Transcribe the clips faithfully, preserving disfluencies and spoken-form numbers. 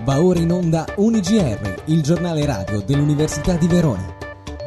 Va ora in onda U N I G R, il giornale radio dell'Università di Verona.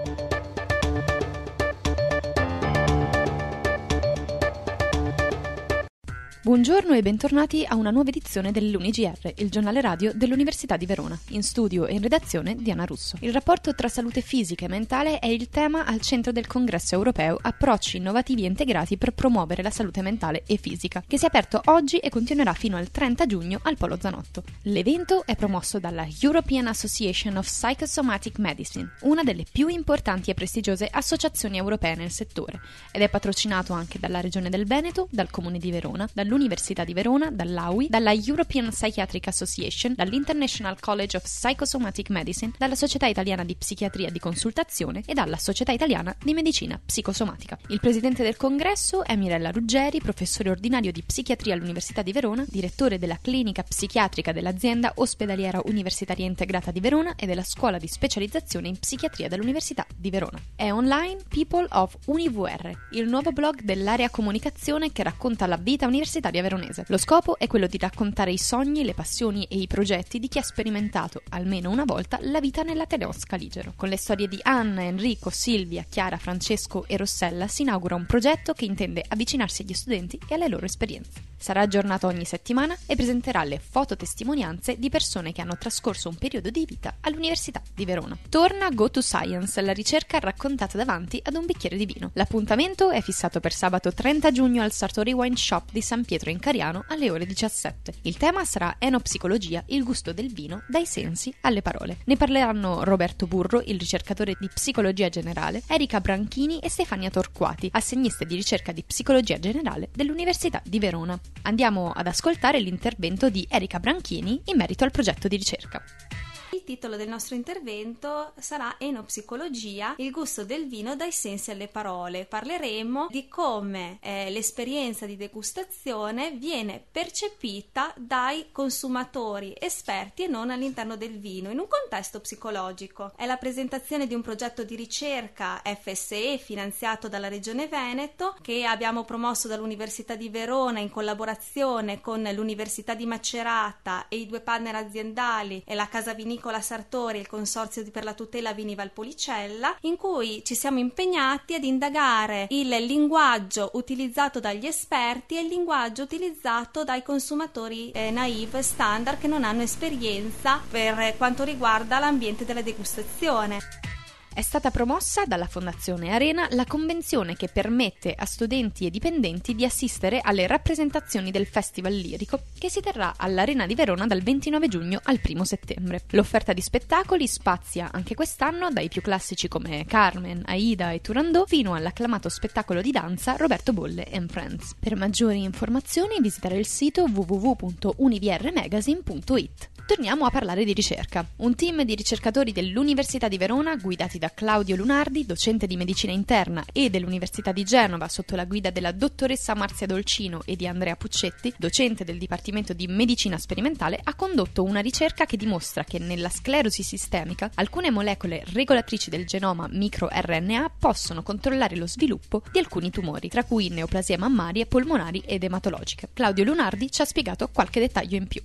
Buongiorno e bentornati a una nuova edizione dell'U N I G R, il giornale radio dell'Università di Verona. In studio e in redazione Diana Russo. Il rapporto tra salute fisica e mentale è il tema al centro del Congresso europeo Approcci innovativi e integrati per promuovere la salute mentale e fisica, che si è aperto oggi e continuerà fino al trenta giugno al Polo Zanotto. L'evento è promosso dalla European Association of Psychosomatic Medicine, una delle più importanti e prestigiose associazioni europee nel settore, ed è patrocinato anche dalla Regione del Veneto, dal Comune di Verona, dall'Università Università di Verona, dall'A U I, dalla European Psychiatric Association, dall'International College of Psychosomatic Medicine, dalla Società Italiana di Psichiatria di Consultazione e dalla Società Italiana di Medicina Psicosomatica. Il presidente del congresso è Mirella Ruggeri, professore ordinario di psichiatria all'Università di Verona, direttore della clinica psichiatrica dell'azienda ospedaliera universitaria integrata di Verona e della scuola di specializzazione in psichiatria dell'Università di Verona. È online People of UniVR, il nuovo blog dell'area comunicazione che racconta la vita universitaria veronese. Lo scopo è quello di raccontare i sogni, le passioni e i progetti di chi ha sperimentato, almeno una volta, la vita nell'Ateneo Scaligero. Con le storie di Anna, Enrico, Silvia, Chiara, Francesco e Rossella si inaugura un progetto che intende avvicinarsi agli studenti e alle loro esperienze. Sarà aggiornato ogni settimana e presenterà le fototestimonianze di persone che hanno trascorso un periodo di vita all'Università di Verona. Torna Go to Science, la ricerca raccontata davanti ad un bicchiere di vino. L'appuntamento è fissato per sabato trenta giugno al Sartori Wine Shop di San Pietro in Cariano alle ore diciassette. Il tema sarà Enopsicologia, il gusto del vino dai sensi alle parole. Ne parleranno Roberto Burro, il ricercatore di psicologia generale, Erika Branchini e Stefania Torquati, assegniste di ricerca di psicologia generale dell'Università di Verona. Andiamo ad ascoltare l'intervento di Erika Branchini in merito al progetto di ricerca. Il titolo del nostro intervento sarà Enopsicologia, il gusto del vino dai sensi alle parole. Parleremo di come eh, l'esperienza di degustazione viene percepita dai consumatori esperti e non all'interno del vino, in un contesto psicologico. È la presentazione di un progetto di ricerca F S E finanziato dalla Regione Veneto, che abbiamo promosso dall'Università di Verona in collaborazione con l'Università di Macerata e i due partner aziendali e la Casa Vinicola Nicola Sartori e il Consorzio per la tutela vini Valpolicella, in cui ci siamo impegnati ad indagare il linguaggio utilizzato dagli esperti e il linguaggio utilizzato dai consumatori eh, naive standard che non hanno esperienza per quanto riguarda l'ambiente della degustazione. È stata promossa dalla Fondazione Arena la convenzione che permette a studenti e dipendenti di assistere alle rappresentazioni del Festival Lirico che si terrà all'Arena di Verona dal ventinove giugno al primo settembre. L'offerta di spettacoli spazia anche quest'anno dai più classici come Carmen, Aida e Turandot fino all'acclamato spettacolo di danza Roberto Bolle and Friends. Per maggiori informazioni visitare il sito w w w punto univrmagazine punto it. Torniamo a parlare di ricerca. Un team di ricercatori dell'Università di Verona, guidati da Claudio Lunardi, docente di medicina interna, e dell'Università di Genova sotto la guida della dottoressa Marzia Dolcino e di Andrea Puccetti, docente del Dipartimento di Medicina Sperimentale, ha condotto una ricerca che dimostra che nella sclerosi sistemica alcune molecole regolatrici del genoma microR N A possono controllare lo sviluppo di alcuni tumori, tra cui neoplasie mammarie, polmonari ed ematologiche. Claudio Lunardi ci ha spiegato qualche dettaglio in più.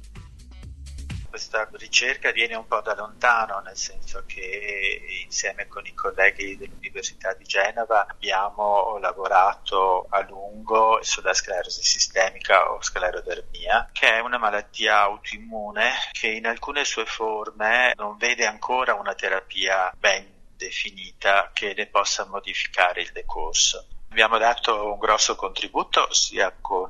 Questa ricerca viene un po' da lontano, nel senso che insieme con i colleghi dell'Università di Genova abbiamo lavorato a lungo sulla sclerosi sistemica o sclerodermia, che è una malattia autoimmune che in alcune sue forme non vede ancora una terapia ben definita che ne possa modificare il decorso. Abbiamo dato un grosso contributo sia con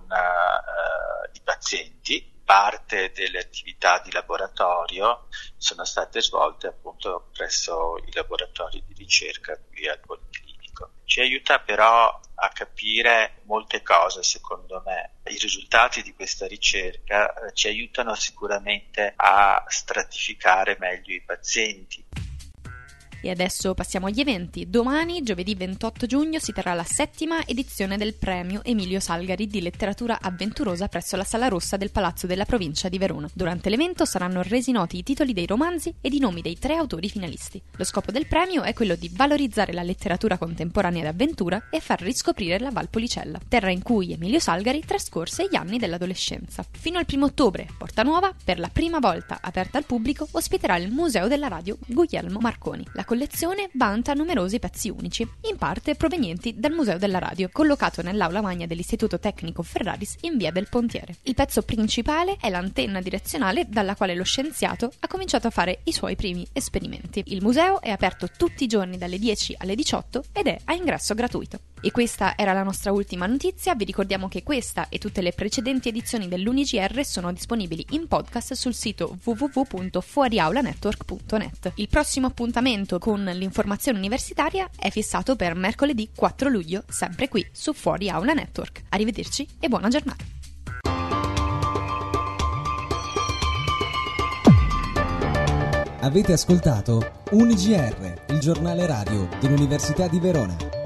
uh, i pazienti. Parte delle attività di laboratorio sono state svolte appunto presso i laboratori di ricerca qui al Policlinico. Ci aiuta però a capire molte cose, secondo me. I risultati di questa ricerca eh, ci aiutano sicuramente a stratificare meglio i pazienti. E adesso passiamo agli eventi. Domani, giovedì ventotto giugno, si terrà la settima edizione del premio Emilio Salgari di letteratura avventurosa presso la Sala Rossa del Palazzo della Provincia di Verona. Durante l'evento saranno resi noti i titoli dei romanzi ed i nomi dei tre autori finalisti. Lo scopo del premio è quello di valorizzare la letteratura contemporanea d'avventura e far riscoprire la Valpolicella, terra in cui Emilio Salgari trascorse gli anni dell'adolescenza. Fino al primo ottobre, Porta Nuova, per la prima volta aperta al pubblico, ospiterà il Museo della Radio Guglielmo Marconi. La collezione vanta numerosi pezzi unici, in parte provenienti dal Museo della Radio, collocato nell'aula magna dell'Istituto Tecnico Ferraris in via del Pontiere. Il pezzo principale è l'antenna direzionale dalla quale lo scienziato ha cominciato a fare i suoi primi esperimenti. Il museo è aperto tutti i giorni dalle dieci alle diciotto ed è a ingresso gratuito. E questa era la nostra ultima notizia. Vi ricordiamo che questa e tutte le precedenti edizioni dell'Uni G R sono disponibili in podcast sul sito w w w punto fuoriaulanetwork punto net. Il prossimo appuntamento con l'informazione universitaria è fissato per mercoledì quattro luglio, sempre qui su Fuori Aula Network. Arrivederci e buona giornata. Avete ascoltato Uni G R, il giornale radio dell'Università di Verona.